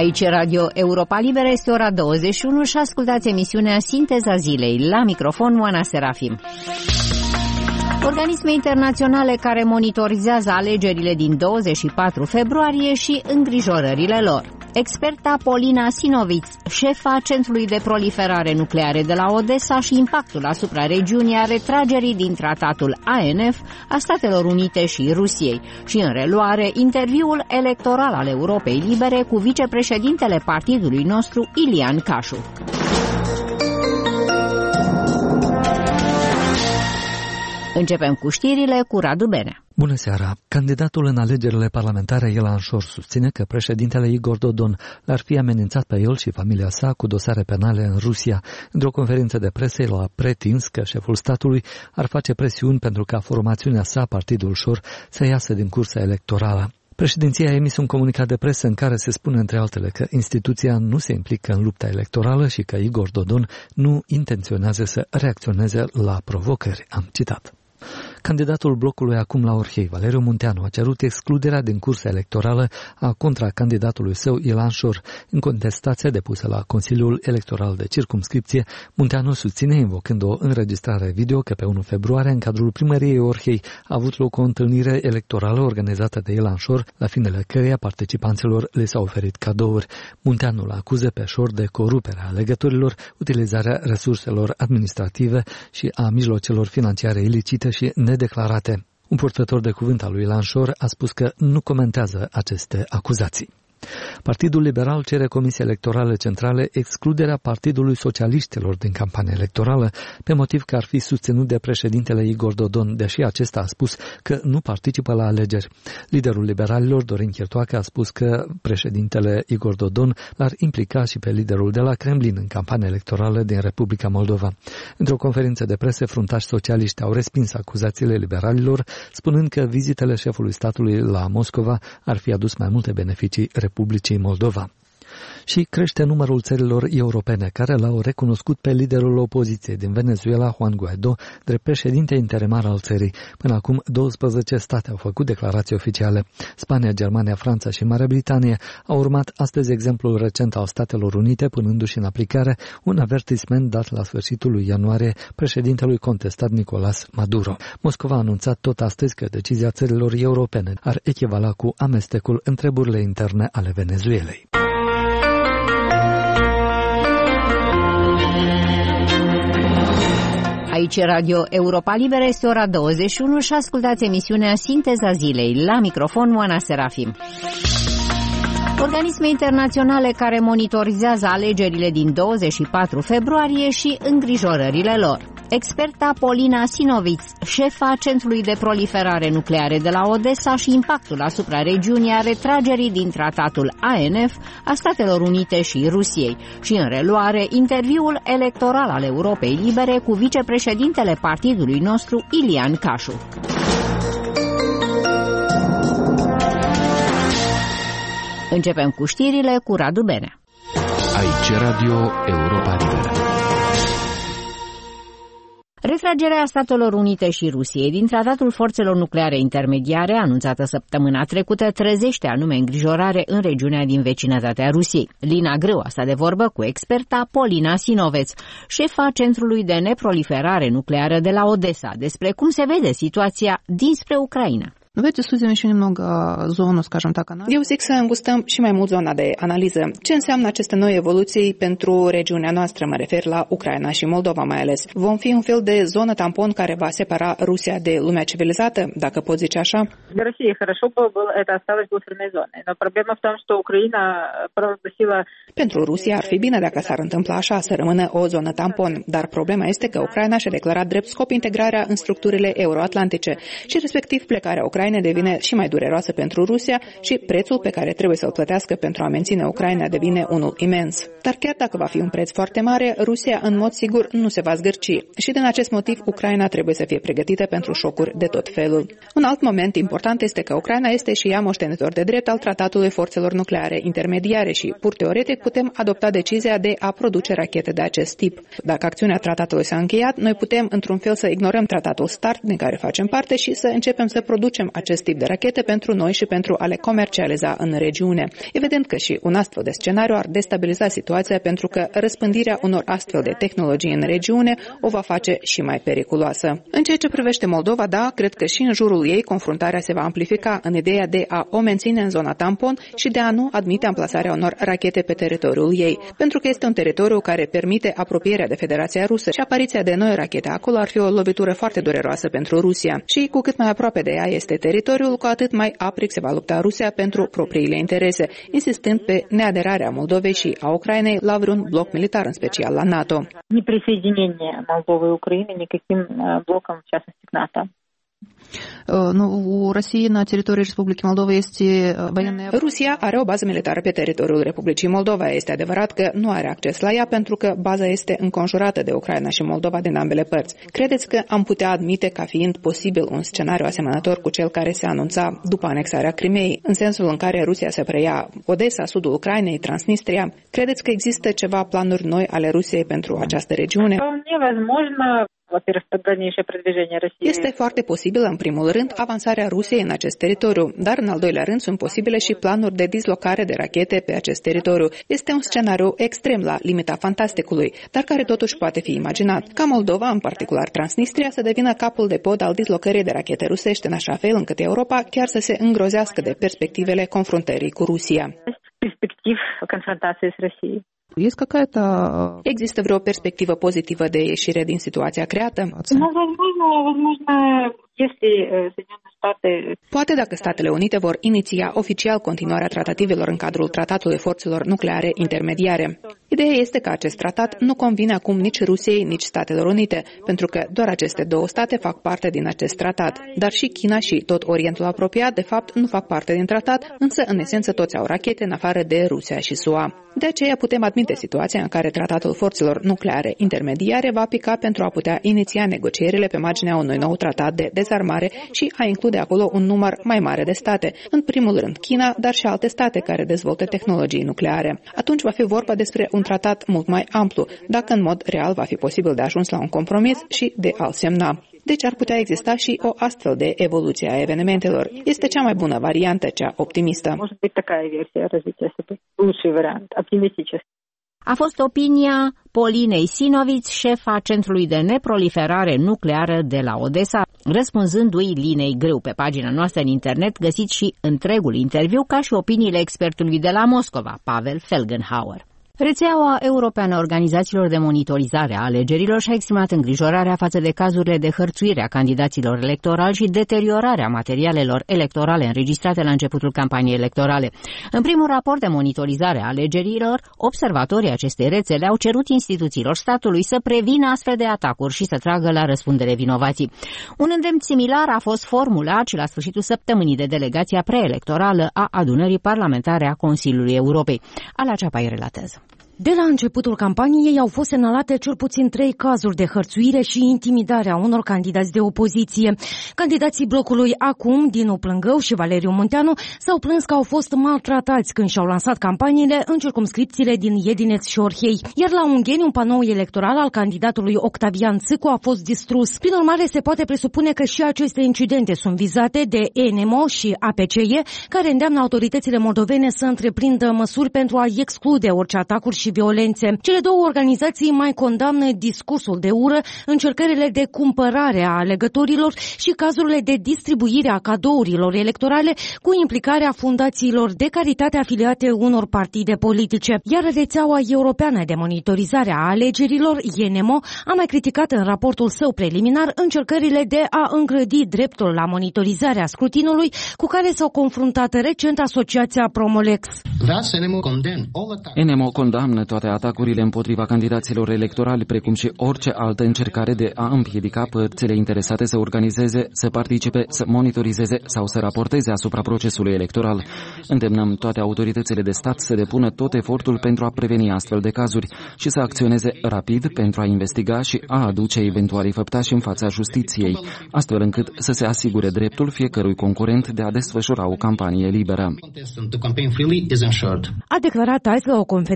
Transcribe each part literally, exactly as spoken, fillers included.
Aici Radio Europa Liberă, este ora douăzeci și unu și ascultați emisiunea Sinteza Zilei. La microfon, Oana Serafim. Organisme internaționale care monitorizează alegerile din douăzeci și patru februarie și îngrijorările lor. Experta Polina Sinoviț, șefa Centrului de Proliferare Nucleare de la Odessa, și impactul asupra regiunii a retragerii din tratatul A N F a Statelor Unite și Rusiei, și în reluare interviul electoral al Europei Libere cu vicepreședintele partidului nostru, Ilian Cașu. Începem cu știrile cu Radu Benea. Bună seara! Candidatul în alegerile parlamentare Ilan Șor susține că președintele Igor Dodon l-ar fi amenințat pe el și familia sa cu dosare penale în Rusia. Într-o conferință de presă, el a pretins că șeful statului ar face presiuni pentru ca formațiunea sa, partidul Șor, să iasă din cursa electorală. Președinția a emis un comunicat de presă în care se spune, între altele, că instituția nu se implică în lupta electorală și că Igor Dodon nu intenționează să reacționeze la provocări. Am citat. Candidatul blocului Acum la Orhei, Valeriu Munteanu, a cerut excluderea din cursa electorală a contracandidatului său, Ilan Șor. În contestația depusă la Consiliul Electoral de Circumscripție, Munteanu susține, invocând o înregistrare video, că pe unu februarie, în cadrul primăriei Orhei, a avut loc o întâlnire electorală organizată de Ilan Șor, la finele căreia participanților le s-au oferit cadouri. Munteanu îl acuză pe Șor de corupere a legăturilor, utilizarea resurselor administrative și a mijloacelor financiare ilicite și nedeclarate. Un purtător de cuvânt al lui Ilan Șor a spus că nu comentează aceste acuzații. Partidul Liberal cere Comisiei Electorale Centrale excluderea Partidului Socialiștilor din campania electorală, pe motiv că ar fi susținut de președintele Igor Dodon, deși acesta a spus că nu participă la alegeri. Liderul liberalilor, Dorin Chirtoacă, a spus că președintele Igor Dodon l-ar implica și pe liderul de la Kremlin în campania electorală din Republica Moldova. Într-o conferință de presă, fruntași socialiști au respins acuzațiile liberalilor, spunând că vizitele șefului statului la Moscova ar fi adus mai multe beneficii Republicii Moldova. Și crește numărul țărilor europene care l-au recunoscut pe liderul opoziției din Venezuela, Juan Guaido, drept președinte interimar al țării. Până acum, douăsprezece state au făcut declarații oficiale. Spania, Germania, Franța și Marea Britanie au urmat astăzi exemplul recent al Statelor Unite, punându-și în aplicare un avertisment dat la sfârșitul lui ianuarie președintelui contestat Nicolás Maduro. Moscova a anunțat tot astăzi că decizia țărilor europene ar echivala cu amestecul în treburile interne ale Venezuelei. Aici Radio Europa Liberă, este ora douăzeci și unu și ascultați emisiunea Sinteza Zilei. La microfon, Oana Serafim. Organisme internaționale care monitorizează alegerile din douăzeci și patru februarie și îngrijorările lor. Experta Polina Sinoviț, șefa Centrului de Proliferare Nucleare de la Odessa, și impactul asupra regiunii a retragerii din tratatul A N F a Statelor Unite și Rusiei, și în reluare interviul electoral al Europei Libere cu vicepreședintele partidului nostru, Ilian Cașu. Începem cu știrile cu Radu Benea. Aici Radio Europa Liberă. Retragerea Statelor Unite și Rusiei din Tratatul Forțelor Nucleare Intermediare, anunțată săptămâna trecută, trezește anume îngrijorare în regiunea din vecinătatea Rusiei. Lina Grâu a stat de vorbă cu experta Polina Sinoviț, șefa Centrului de Neproliferare Nucleară de la Odessa, despre cum se vede situația dinspre Ucraina. Давайте сузим еще немного зону, скажем так, анализа. Eu zic să îngustăm și mai mult zona de analiză. Ce înseamnă aceste noi evoluții pentru regiunea noastră? Mă refer la Ucraina și Moldova mai ales. Vom fi un fel de zonă tampon care va separa Rusia de lumea civilizată, dacă pot zice așa? Для России хорошо бы было это осталось буферной зоной, но проблема в том, что Украина провозгласила. Pentru Rusia ar fi bine dacă s-ar întâmpla așa, să rămână o zonă tampon, dar problema este că Ucraina și-a declarat drept scop integrarea în structurile euroatlantice și respectiv plecarea Ucrainei devine și mai dureroasă pentru Rusia și prețul pe care trebuie să-l plătească pentru a menține Ucraina devine unul imens. Dar chiar dacă va fi un preț foarte mare, Rusia în mod sigur nu se va zgârci și din acest motiv Ucraina trebuie să fie pregătită pentru șocuri de tot felul. Un alt moment important este că Ucraina este și ea moștenitor de drept al Tratatului Forțelor Nucleare Intermediare și, pur teoretic, putem adopta decizia de a produce rachete de acest tip. Dacă acțiunea tratatului s-a încheiat, noi putem într-un fel să ignorăm tratatul START din care facem parte și să începem să producem acest tip de rachete pentru noi și pentru a le comercializa în regiune. Evident că și un astfel de scenariu ar destabiliza situația pentru că răspândirea unor astfel de tehnologii în regiune o va face și mai periculoasă. În ceea ce privește Moldova, da, cred că și în jurul ei confruntarea se va amplifica în ideea de a o menține în zona tampon și de a nu admite amplasarea unor rachete pe teritoriul ei, pentru că este un teritoriu care permite apropierea de Federația Rusă și apariția de noi rachete acolo ar fi o lovitură foarte dureroasă pentru Rusia. Și cu cât mai aproape de ea este teritoriul, cu atât mai aprig se va lupta Rusia pentru propriile interese, insistând pe neaderarea Moldovei și a Ucrainei la vreun bloc militar, în special la NATO. Неприсоединение Молдовы и Украины никаким блоком, в частности, к НАТО. Nu, у России на территории Республики Молдова este военная... Rusia are o bază militară pe teritoriul Republicii Moldova. Este adevărat că nu are acces la ea pentru că baza este înconjurată de Ucraina și Moldova din ambele părți. Credeți că am putea admite ca fiind posibil un scenariu asemănător cu cel care se anunța după anexarea Crimeei, în sensul în care Rusia să preia Odessa, sudul Ucrainei, Transnistria? Credeți că există ceva planuri noi ale Rusiei pentru această regiune? Este foarte posibilă, în primul rând, avansarea Rusiei în acest teritoriu, dar în al doilea rând sunt posibile și planuri de dislocare de rachete pe acest teritoriu. Este un scenariu extrem la limita fantasticului, dar care totuși poate fi imaginat. Ca Moldova, în particular Transnistria, să devină capul de pod al dislocării de rachete rusești, în așa fel încât Europa chiar să se îngrozească de perspectivele confruntării cu Rusia. Perspectiv confruntării cu Rusia. Există vreo perspectivă pozitivă de ieșire din situația creată? Poate dacă Statele Unite vor iniția oficial continuarea tratativelor în cadrul Tratatului Forțelor Nucleare Intermediare. Ideea este că acest tratat nu convine acum nici Rusiei, nici Statelor Unite, pentru că doar aceste două state fac parte din acest tratat. Dar și China și tot Orientul apropiat, de fapt, nu fac parte din tratat, însă în esență toți au rachete în afară de Rusia și S U A. De aceea putem admite situația în care Tratatul Forțelor Nucleare Intermediare va pica pentru a putea iniția negocierile pe marginea unui nou tratat de dezarmare și a include acolo un număr mai mare de state, în primul rând China, dar și alte state care dezvoltă tehnologii nucleare. Atunci va fi vorba despre un tratat mult mai amplu, dacă în mod real va fi posibil de ajuns la un compromis și de a-l semna. Deci ar putea exista și o astfel de evoluție a evenimentelor. Este cea mai bună variantă, cea optimistă. A fost opinia Polinei Sinoviț, șefa Centrului de Neproliferare Nucleară de la Odessa, răspunzându-i Linei Grâu. Pe pagina noastră în internet găsiți și întregul interviu, ca și opiniile expertului de la Moscova, Pavel Felgenhauer. Rețeaua Europeană a Organizațiilor de Monitorizare a Alegerilor și-a exprimat îngrijorarea față de cazurile de hărțuire a candidaților electorali și deteriorarea materialelor electorale înregistrate la începutul campaniei electorale. În primul raport de monitorizare a alegerilor, observatorii acestei rețele au cerut instituțiilor statului să prevină astfel de atacuri și să tragă la răspundere vinovații. Un îndemn similar a fost formulat și la sfârșitul săptămânii de delegația preelectorală a adunării parlamentare a Consiliului Europei. Ala Ceapai relatează. De la începutul campaniei au fost semnalate cel puțin trei cazuri de hărțuire și intimidare a unor candidați de opoziție. Candidații blocului Acum, Dinu Plângău și Valeriu Munteanu, s-au plâns că au fost maltratați când și-au lansat campaniile în circumscripțiile din Iedineț și Orhei. Iar la Ungheni, un panou electoral al candidatului Octavian Țâcu a fost distrus. Prin urmare, se poate presupune că și aceste incidente sunt vizate de E N M O și A P C E, care îndeamnă autoritățile moldovene să întreprindă măsuri pentru a exclude orice atacuri și violențe. Cele două organizații mai condamnă discursul de ură, încercările de cumpărare a alegătorilor și cazurile de distribuire a cadourilor electorale cu implicarea fundațiilor de caritate afiliate unor partide politice. Iar rețeaua europeană de monitorizare a alegerilor, E N M O, a mai criticat în raportul său preliminar încercările de a îngrădi dreptul la monitorizarea scrutinului cu care s-au confruntat recent asociația Promolex. E N M O condamnă toate atacurile împotriva candidaților electorali, precum și orice altă încercare de a împiedica părțile interesate să organizeze, să participe, să monitorizeze sau să raporteze asupra procesului electoral. Îndemnăm toate autoritățile de stat să depună tot efortul pentru a preveni astfel de cazuri și să acționeze rapid pentru a investiga și a aduce eventualii făptași în fața justiției, astfel încât să se asigure dreptul fiecărui concurent de a desfășura o campanie liberă. A declarat azi la o conferință de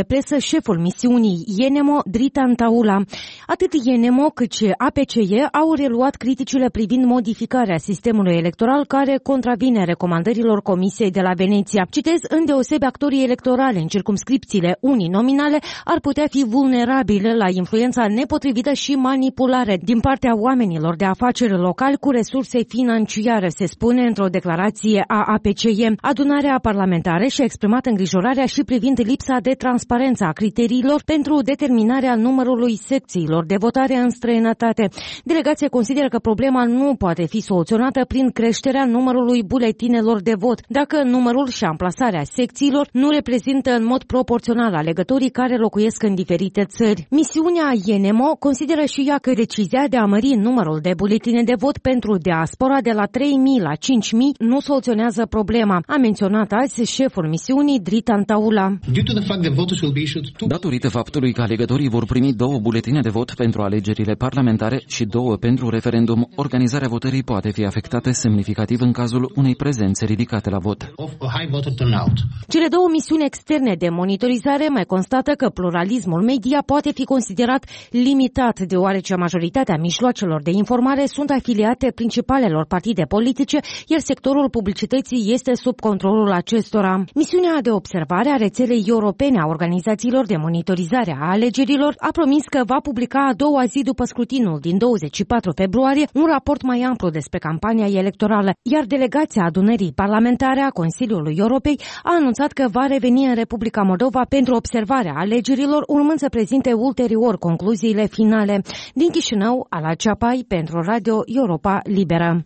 de presă șeful misiunii IENEMO, Dritan Taula. Atât IENEMO cât și A P C E au reluat criticile privind modificarea sistemului electoral care contravine recomandărilor Comisiei de la Veneția. Citez, îndeosebi actorii electorali în circumscripțiile uninominale ar putea fi vulnerabile la influența nepotrivită și manipulare din partea oamenilor de afaceri locali cu resurse financiare, se spune într-o declarație a A P C E. Adunarea parlamentară și-a exprimat îngrijorarea și privind lipsa de transparență a criteriilor pentru determinarea numărului secțiilor de votare în străinătate. Delegația consideră că problema nu poate fi soluționată prin creșterea numărului buletinelor de vot, dacă numărul și amplasarea secțiilor nu reprezintă în mod proporțional alegătorii care locuiesc în diferite țări. Misiunea IENEMO consideră și ea că decizia de a mări numărul de buletine de vot pentru diaspora de la trei mii la cinci mii nu soluționează problema, a menționat azi șeful misiunii Dritan Taula. Datorită faptului că alegătorii vor primi două buletine de vot pentru alegerile parlamentare și două pentru referendum, organizarea votării poate fi afectată semnificativ în cazul unei prezențe ridicate la vot. Cele două misiuni externe de monitorizare mai constată că pluralismul media poate fi considerat limitat, deoarece majoritatea mijloacelor de informare sunt afiliate principalelor partide politice, iar sectorul publicității este sub controlul acestora. Misiunea de observare a rețelei europene a organizațiilor de monitorizare a alegerilor a promis că va publica a doua zi după scrutinul din douăzeci și patru februarie un raport mai amplu despre campania electorală, iar delegația adunării parlamentare a Consiliului Europei a anunțat că va reveni în Republica Moldova pentru observarea alegerilor, urmând să prezinte ulterior concluziile finale. Din Chișinău, Ala Ceapai pentru Radio Europa Liberă.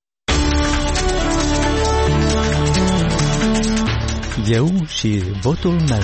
Eu și votul meu.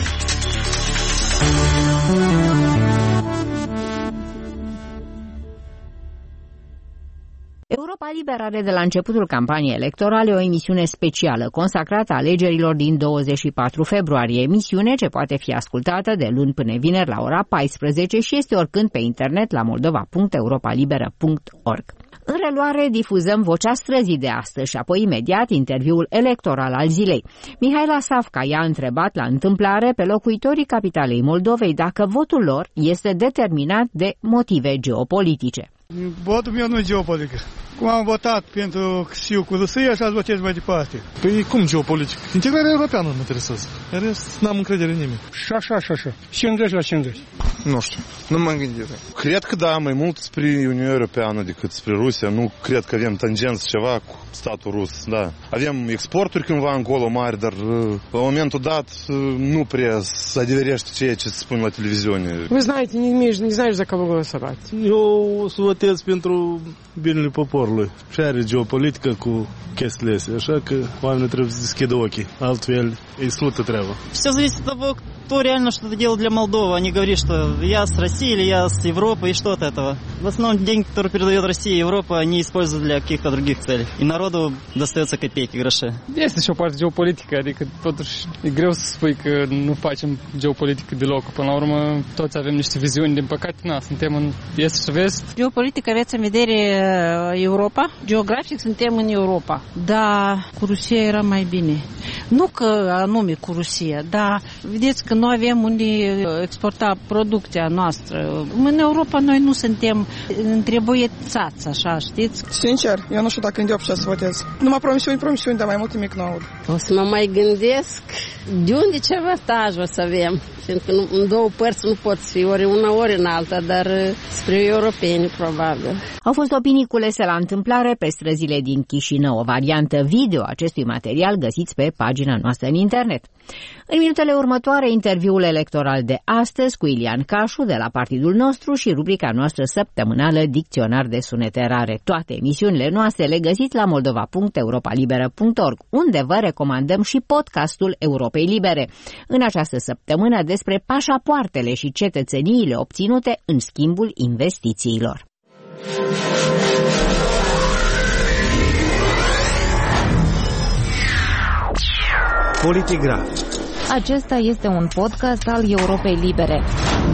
Europa Liberă are de la începutul campaniei electorale o emisiune specială consacrată alegerilor din douăzeci și patru februarie, emisiune ce poate fi ascultată de luni până vineri la ora paisprezece și este oricând pe internet la moldova punct europa liberă punct org. În reluare difuzăm vocea străzii de astăzi și apoi imediat interviul electoral al zilei. Mihaela Savca i-a întrebat la întâmplare pe locuitorii capitalei Moldovei dacă votul lor este determinat de motive geopolitice. Votul meu nu e geopolitic. Cum am votat pentru Xiu cu Rusia, așa votez mai departe. Păi cum geopolitic? Integrarea europeană mă interesează. În rest, n-am încredere în nimeni. Și așa, și așa. cincizeci la cincizeci. Nu știu, nu m-am gândit. Cred că da, mai mult spre Uniunea Europeană decât spre Rusia. Nu cred că avem tangență ceva cu statul rus, da. Avem exporturi cândva încolo mari, dar la momentul dat nu prea se adeverește ceea ce se spune la televiziune. Вы знаете, не имеешь, не знаешь, за кого голосовать. Eu o să votez pentru binele poporului. Și are geopolitică cu chestiile astea, așa că oamenii trebuie să deschidă ochii. Altfel îi slută treaba. Все зависит от того, кто реально что-то делает для Молдовы. Они говорят, что я с Россией или я с Европы, и что от этого. В основном деньги, которые передает Россия и Европа, они используют для каких-то других целей. И народу достается копейки, гроши. Este și o parte geopolitică, adică totuși e greu să spui că nu facem geopolitică deloc. Până la urmă, toți avem niște viziuni, din păcate, na, suntem în est și vest. Geopolitică aveți în vedere Europa? Geografic suntem în Europa. Da, cu Rusia era mai bine. Nu că anume cu Rusia, dar vedeți că noi avem unde exporta producția noastră. În Europa noi nu suntem întrebuiețați, așa, știți? Sincer, eu nu știu dacă îndep și să votez. Numai promisiuni, promisiuni, dar mai mult nimic nu aud. O să mă mai gândesc de unde ce avantaj o să avem. Pentru că în două părți nu pot fi ori una, ori în alta, dar spre europeni, probabil. Au fost opinii culese la întâmplare pe străzile din Chișinău. O variantă video acestui material găsiți pe pagina noastră în internet. În minutele următoare, interviul electoral de astăzi cu Ilian Cașu de la partidul nostru și rubrica noastră săptămânală Dicționar de sunete rare. Toate emisiunile noastre le găsiți la moldova punct europa liberă punct org, unde vă recomandăm și podcastul Europei Libere. În această săptămână despre pașapoartele și cetățeniile obținute în schimbul investițiilor. Politigraf. Acesta este un podcast al Europei Libere.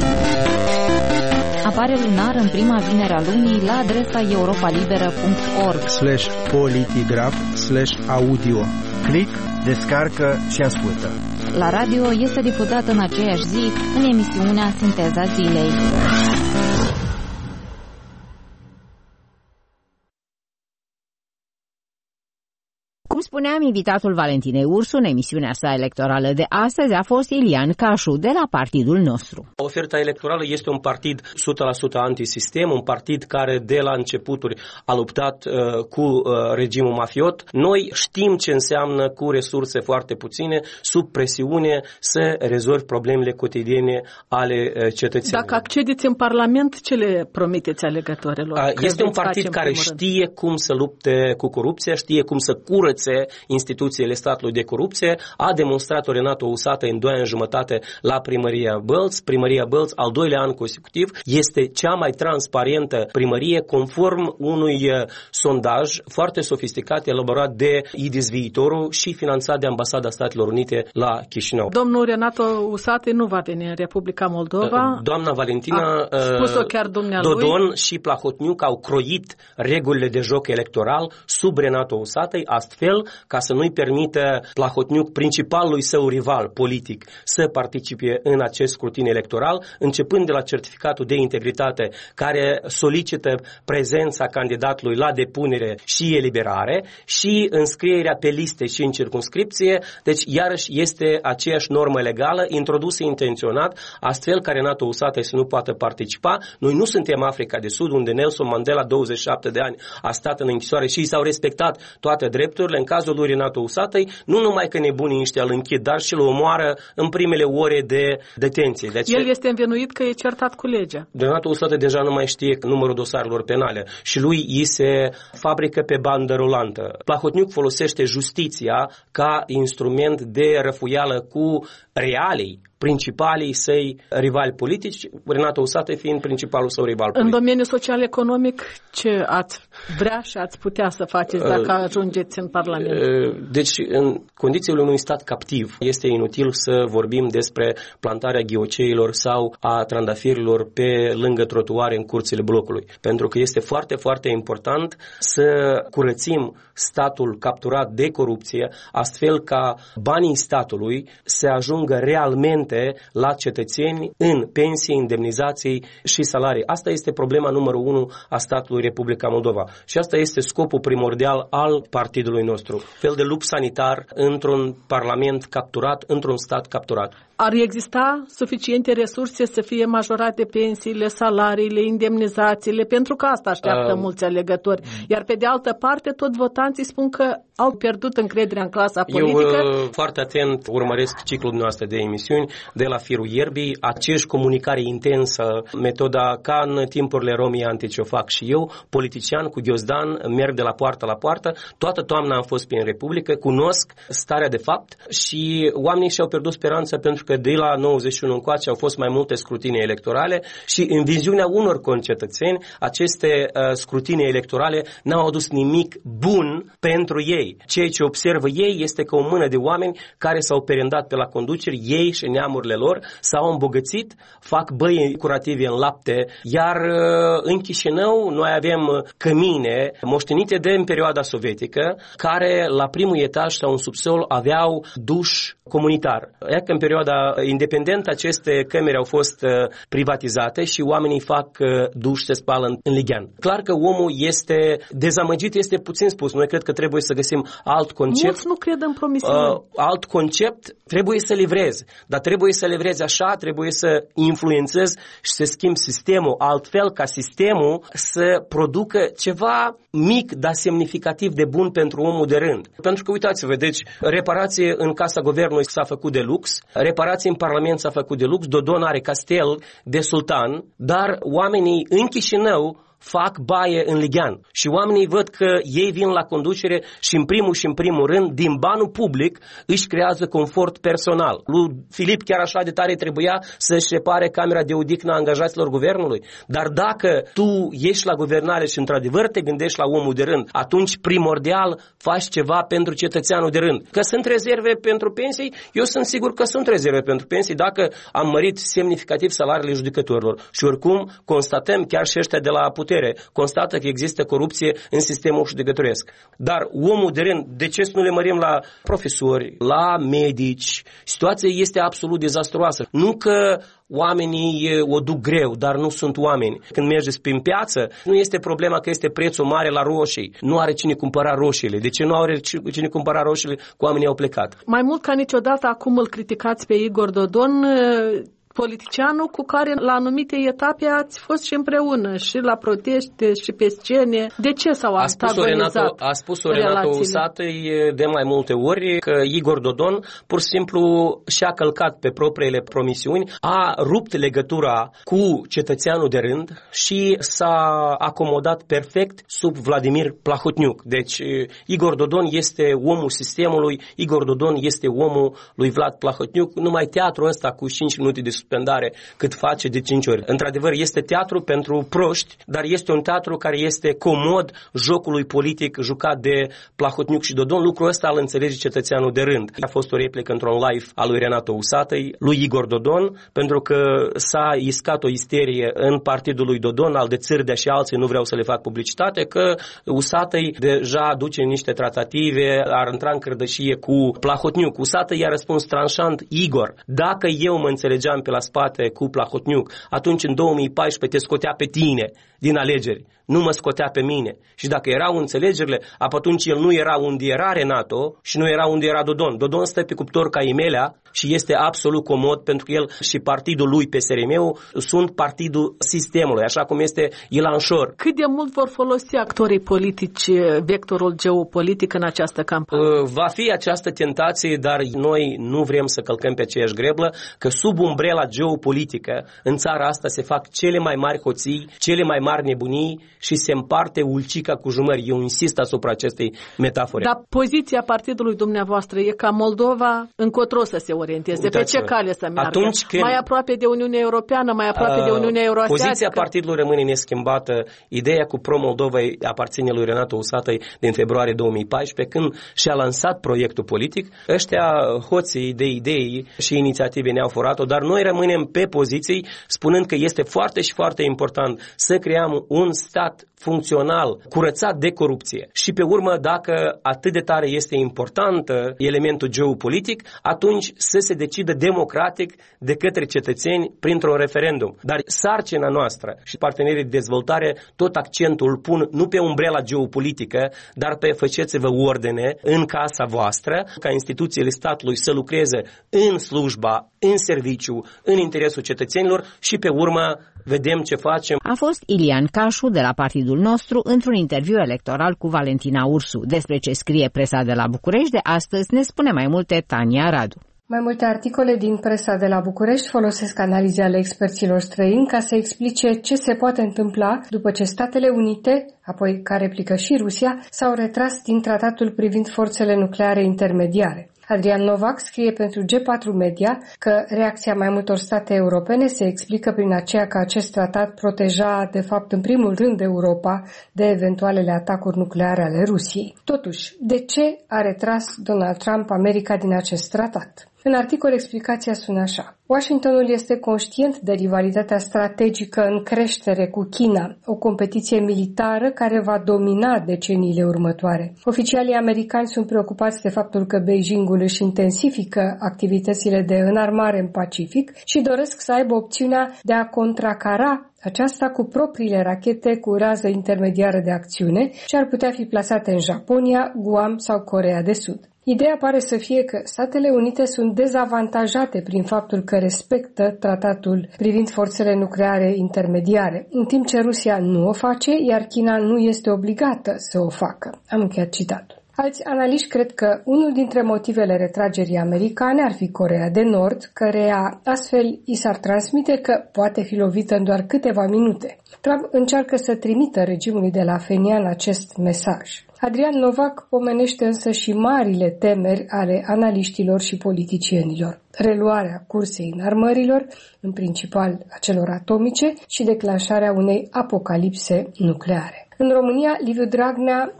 Apare lunar în prima vinere a lunii la adresa europa liberă punct org slash politigraf slash audio. Click, descarcă și ascultă. la radio este difuzat în aceeași zi în emisiunea Sinteza Zilei. Cum spuneam, invitatul Valentinei Ursu în emisiunea sa electorală de astăzi a fost Ilian Cașu de la partidul nostru. Oferta electorală este un partid o sută la sută antisistem, un partid care de la începuturi a luptat uh, cu uh, regimul mafiot. Noi știm ce înseamnă cu resurse foarte puține, sub presiune, să rezolvi problemele cotidiene ale uh, cetățenilor. Dacă accedeți în Parlament, ce le promiteți alegătorilor? Uh, este un partid care știe cum să lupte cu corupția, știe cum să curățe instituțiile statului de corupție. A demonstrat-o Renato Usată în doi ani jumătate la primăria Bălți. Primăria Bălți, al doilea an consecutiv, este cea mai transparentă primărie conform unui sondaj foarte sofisticat elaborat de I D I S Viitorul și finanțat de Ambasada Statelor Unite la Chișinău. Domnul Renato Usată nu va veni în Republica Moldova. Doamna Valentina chiar Dodon și Plahotniuc au croit regulile de joc electoral sub Renato Usată, astfel ca să nu-i permită Plahotniuc, principalului său rival politic, să participe în acest scrutin electoral, începând de la certificatul de integritate care solicită prezența candidatului la depunere și eliberare și înscrierea pe liste și în circumscripție. Deci, iarăși, este aceeași normă legală introdusă intenționat, astfel ca Renato Usată să nu poată participa. Noi nu suntem Africa de Sud, unde Nelson Mandela, douăzeci și șapte de ani, a stat în închisoare și i s-au respectat toate drepturile. În cazul lui Renato Usată, nu numai că nebunii ăștia îl închid, dar și îl omoară în primele ore de detenție. De El este învinuit că e certat cu legea. Renato Usată deja nu mai știe numărul dosarelor penale și lui îi se fabrică pe bandă rulantă. Plahotniuc folosește justiția ca instrument de răfuială cu realii principalii săi rivali politici, Renato Usată fiind principalul său rival politic. În domeniul social-economic, ce ați vrea și ați putea să faceți dacă ajungeți în Parlament? Deci, în condițiile unui stat captiv, este inutil să vorbim despre plantarea ghioceilor sau a trandafirilor pe lângă trotuare în curțile blocului. Pentru că este foarte, foarte important să curățim statul capturat de corupție, astfel ca banii statului să ajungă realmente la cetățeni în pensii, indemnizații și salarii. Asta este problema numărul unu a statului Republica Moldova. Și asta este scopul primordial al partidului nostru. Fel de lup sanitar într-un parlament capturat, într-un stat capturat. Ar exista suficiente resurse să fie majorate pensiile, salariile, indemnizațiile, pentru că asta așteaptă uh, mulți alegători. Iar pe de altă parte, tot votanții spun că au pierdut încrederea în clasa politică. Eu uh, foarte atent urmăresc ciclul noastră de emisiuni de la firul ierbii, aceeași comunicare intensă, metoda ca în timpurile Romii antice o fac și eu, politician cu ghiozdan, merg de la poartă la poartă, toată toamna am fost prin Republică, cunosc starea de fapt și oamenii și-au pierdut speranța pentru că de la nouăzeci și unu încoace au fost mai multe scrutine electorale și în viziunea unor concetățeni aceste uh, scrutine electorale n-au adus nimic bun pentru ei. Ceea ce observă ei este că o mână de oameni care s-au perendat pe la conduceri, ei și neamurile lor s-au îmbogățit, fac băi curative în lapte, iar uh, în Chișinău noi avem cămine moștenite de în perioada sovietică, care la primul etaj sau în subsol aveau duș comunitar. Iar că în perioada independentă aceste camere au fost uh, privatizate și oamenii fac uh, duș, se spală în, în lighean. Clar că omul este dezamăgit, este puțin spus. Noi cred că trebuie să găsim alt concept. Mulți nu cred în promisiuni. Uh, alt concept trebuie să livrezi, dar trebuie să livrezi așa, trebuie să influențezi și să schimbi sistemul altfel ca sistemul să producă ceva mic, dar semnificativ de bun pentru omul de rând. Pentru că uitați-vă, deci reparație în Casa Guvernului s-a făcut de lux, reparație în Parlament s-a făcut de lux, Dodon are castel de sultan, dar oamenii în Chișinău fac baie în lighean și oamenii văd că ei vin la conducere și în primul și în primul rând din banul public își creează confort personal. Lui Filip chiar așa de tare trebuia să-și repare camera de odihnă a angajaților guvernului, dar dacă tu ești la guvernare și într-adevăr te gândești la omul de rând, atunci primordial faci ceva pentru cetățeanul de rând. Că sunt rezerve pentru pensii, eu sunt sigur că sunt rezerve pentru pensii dacă am mărit semnificativ salariile judecătorilor și oricum constatăm chiar și ăștia de la putere putere constată că există corupție în sistemul judecătoresc. Dar omul de rând, de ce să nu le mărim la profesori, la medici? Situația este absolut dezastruoasă. Nu că oamenii o duc greu, dar nu sunt oameni. Când mergeți prin piață, nu este problema că este prețul mare la roșii. Nu are cine cumpăra roșiile. De ce nu are cine cumpăra roșiile? Oamenii au plecat. Mai mult ca niciodată acum îl criticați pe Igor Dodon, politicianul cu care la anumite etape ați fost și împreună, și la proteste, și pe scene. De ce s-au antagonizat? A spus-o Renato Usatăi de mai multe ori că Igor Dodon pur și simplu și-a călcat pe propriile promisiuni, a rupt legătura cu cetățeanul de rând și s-a acomodat perfect sub Vladimir Plahotniuc. Deci Igor Dodon este omul sistemului, Igor Dodon este omul lui Vlad Plahotniuc, numai teatrul ăsta cu cinci minute de suspendare cât face de cinci ori. Într-adevăr, este teatru pentru proști, dar este un teatru care este comod jocului politic jucat de Plahotniuc și Dodon. Lucrul ăsta îl înțelege cetățeanul de rând. A fost o replică într-un live al lui Renato Usatăi, lui Igor Dodon, pentru că s-a iscat o isterie în partidul lui Dodon, al de Țârdea și alții, nu vreau să le fac publicitate, că Usatăi deja aduce niște tratative, ar intra în cărdășie cu Plahotniuc. Usatăi i-a răspuns tranșant: Igor, dacă eu mă înțelegeam pe la spate cu Plahotniuc, atunci în două mii paisprezece te scotea pe tine din alegeri, nu mă scotea pe mine. Și dacă erau înțelegerile, atunci el nu era unde era Renato și nu era unde era Dodon. Dodon stă pe cuptor ca Imelea și este absolut comod, pentru că el și partidul lui P S R M-ul sunt partidul sistemului, așa cum este Ilan Șor. Cât de mult vor folosi actorii politici vectorul geopolitic în această campanie? Va fi această tentație, dar noi nu vrem să călcăm pe aceeași greblă, că sub umbrela geopolitică în țara asta se fac cele mai mari hoții, cele mai mari nebunii și se împarte ulcica cu jumări. Eu insist asupra acestei metafore. Dar poziția partidului dumneavoastră e ca Moldova încotro să se orienteze. Uitați-vă. Pe ce cale să meargă? Atunci când, mai aproape de Uniunea Europeană, mai aproape uh, de Uniunea Euroasiatică? Poziția partidului rămâne neschimbată. Ideea cu Pro-Moldova aparține lui Renato Usatăi din februarie două mii paisprezece, când și-a lansat proiectul politic. Ăștia hoții de idei și inițiative ne-au furat-o, dar noi rămânem pe poziții, spunând că este foarte și foarte important să creăm un stat funcțional, curățat de corupție. Și pe urmă, dacă atât de tare este important elementul geopolitic, atunci să se decidă democratic de către cetățeni printr-un referendum. Dar sarcina noastră și partenerii de dezvoltare tot accentul îl pun nu pe umbrela geopolitică, dar pe faceți-vă ordine în casa voastră, ca instituțiile statului să lucreze în slujba, în serviciu, în interesul cetățenilor și pe urmă vedem ce facem. A fost Ilian Cașu de la partidul nostru într-un interviu electoral cu Valentina Ursu. Despre ce scrie presa de la București de astăzi ne spune mai multe Tania Radu. Mai multe articole din presa de la București folosesc analize ale experților străini ca să explice ce se poate întâmpla după ce Statele Unite, apoi ca replică și Rusia, s-au retras din tratatul privind forțele nucleare intermediare. Adrian Novac scrie pentru G patru Media că reacția mai multor state europene se explică prin aceea că acest tratat proteja, de fapt, în primul rând Europa de eventualele atacuri nucleare ale Rusiei. Totuși, de ce a retras Donald Trump America din acest tratat? În articol, explicația sună așa. Washingtonul este conștient de rivalitatea strategică în creștere cu China, o competiție militară care va domina deceniile următoare. Oficialii americani sunt preocupați de faptul că Beijingul își intensifică activitățile de înarmare în Pacific și doresc să aibă opțiunea de a contracara aceasta cu propriile rachete cu rază intermediară de acțiune ce ar putea fi plasate în Japonia, Guam sau Coreea de Sud. Ideea pare să fie că Statele Unite sunt dezavantajate prin faptul că respectă tratatul privind forțele nucleare intermediare, în timp ce Rusia nu o face, iar China nu este obligată să o facă. Am încheiat citatul. Alți analiști cred că unul dintre motivele retragerii americane ar fi Coreea de Nord, căreia astfel i s-ar transmite că poate fi lovită în doar câteva minute. Trump încearcă să trimită regimului de la Phenian acest mesaj. Adrian Novac pomenește însă și marile temeri ale analiștilor și politicienilor. Reluarea cursei înarmărilor, în principal a celor atomice, și declanșarea unei apocalipse nucleare. În România, Liviu Dragnea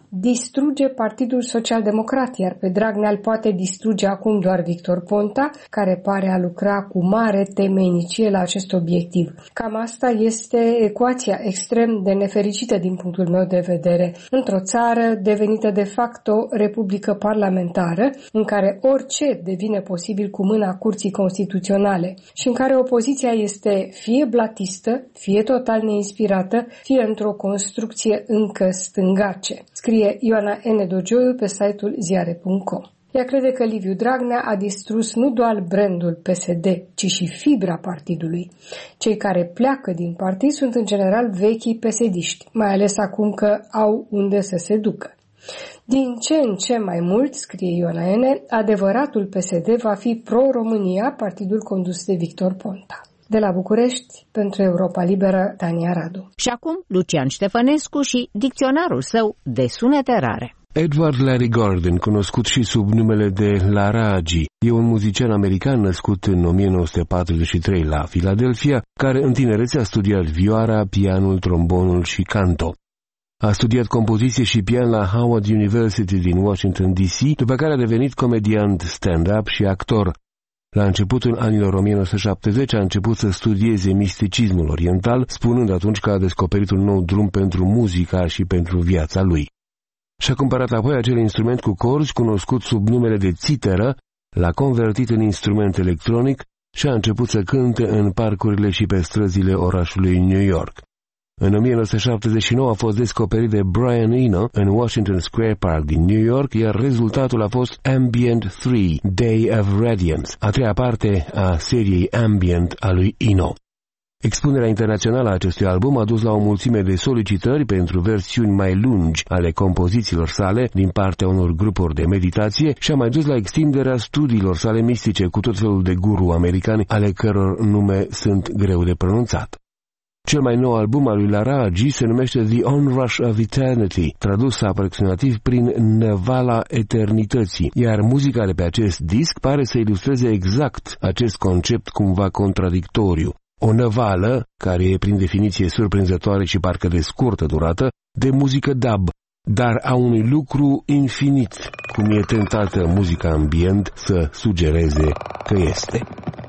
distruge Partidul Social-Democrat, iar pe Dragnea îl poate distruge acum doar Victor Ponta, care pare a lucra cu mare temenicie la acest obiectiv. Cam asta este ecuația extrem de nefericită din punctul meu de vedere într-o țară devenită de facto republică parlamentară, în care orice devine posibil cu mâna Curții Constituționale și în care opoziția este fie blatistă, fie total neinspirată, fie într-o construcție încă stângace, scrie Ioana N. Dogioiu pe site-ul ziare punct com. Ea crede că Liviu Dragnea a distrus nu doar brandul P S D, ci și fibra partidului. Cei care pleacă din partid sunt în general vechii pesediști, mai ales acum că au unde să se ducă. Din ce în ce mai mult, scrie Ioana N., adevăratul P S D va fi pro-România, partidul condus de Victor Ponta. De la București, pentru Europa Liberă, Tania Radu. Și acum, Lucian Ștefănescu și dicționarul său de sunete rare. Edward Larry Gordon, cunoscut și sub numele de Lara Agi, e un muzician american născut în o mie nouă sute patruzeci și trei la Philadelphia, care în tinerețe a studiat vioara, pianul, trombonul și canto. A studiat compoziție și pian la Howard University din Washington D C, după care a devenit comediant stand-up și actor. La începutul anilor o mie nouă sute șaptezeci a început să studieze misticismul oriental, spunând atunci că a descoperit un nou drum pentru muzica și pentru viața lui. Și-a cumpărat apoi acel instrument cu corzi cunoscut sub numele de țiteră, l-a convertit în instrument electronic și a început să cânte în parcurile și pe străzile orașului New York. În o mie nouă sute șaptezeci și nouă a fost descoperit de Brian Eno în Washington Square Park din New York, iar rezultatul a fost Ambient trei, Day of Radiance, a treia parte a seriei Ambient a lui Eno. Expunerea internațională a acestui album a dus la o mulțime de solicitări pentru versiuni mai lungi ale compozițiilor sale din partea unor grupuri de meditație și a mai dus la extinderea studiilor sale mistice cu tot felul de guru americani ale căror nume sunt greu de pronunțat. Cel mai nou album al lui Lara Agi se numește The Onrush of Eternity, tradus aproximativ prin Năvala Eternității, iar muzica de pe acest disc pare să ilustreze exact acest concept cumva contradictoriu. O năvală, care e prin definiție surprinzătoare și parcă de scurtă durată, de muzică dub, dar a unui lucru infinit, cum e tentată muzica ambient să sugereze că este.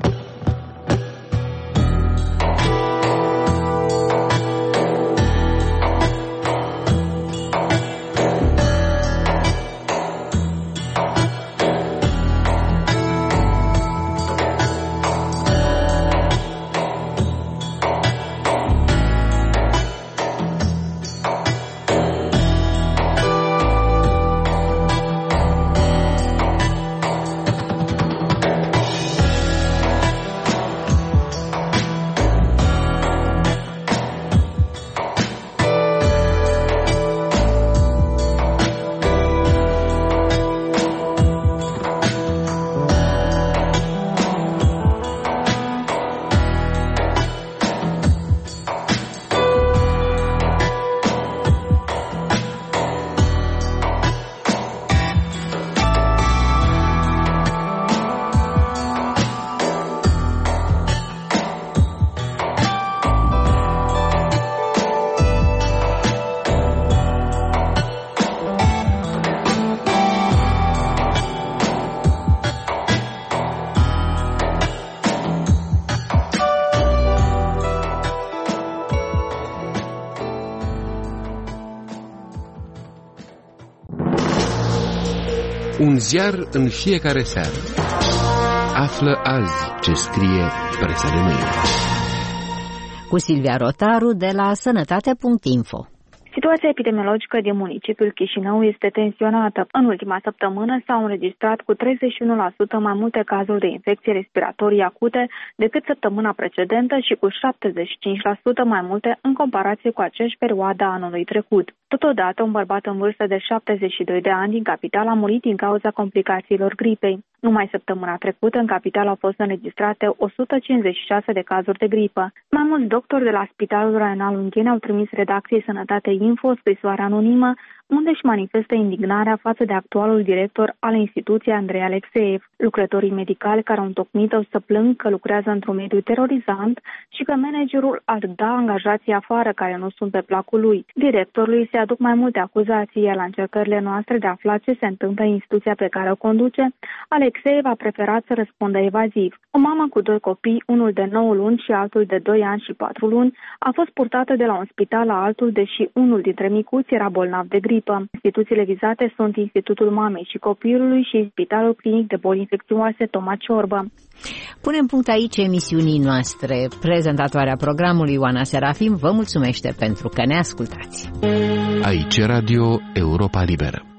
Un ziar în fiecare seară. Află azi ce scrie presa de mâine. Cu Silvia Rotaru de la sănătate punct info. Situația epidemiologică din municipiul Chișinău este tensionată. În ultima săptămână s-au înregistrat cu treizeci și unu la sută mai multe cazuri de infecții respiratorii acute decât săptămâna precedentă și cu șaptezeci și cinci la sută mai multe în comparație cu aceeași perioadă a anului trecut. Totodată, un bărbat în vârstă de șaptezeci și doi de ani din capitală a murit din cauza complicațiilor gripei. Numai săptămâna trecută, în capitală au fost înregistrate o sută cincizeci și șase de cazuri de gripă. Mai mulți doctori de la Spitalul Raional Ungheni au trimis redacției Sănătate Info o scrisoare anonimă unde își manifestă indignarea față de actualul director al instituției Andrei Alexeev. Lucrătorii medicali care au întocmit-o să plâng că lucrează într-un mediu terorizant și că managerul ar da angajații afară care nu sunt pe placul lui. Directorului se aduc mai multe acuzații, iar la încercările noastre de a afla ce se întâmplă în instituția pe care o conduce, Alexeev a preferat să răspundă evaziv. O mamă cu doi copii, unul de nouă luni și altul de doi ani și patru luni, a fost purtată de la un spital la altul, deși unul dintre micuți era bolnav de gripă. Instituțiile vizate sunt Institutul Mamei și Copilului și Spitalul Clinic de Boli Infecțioase Toma Ciorbă. Punem punct aici emisiunii noastre. Prezentatoarea programului Ioana Serafim vă mulțumește pentru că ne ascultați. Aici Radio Europa Liberă.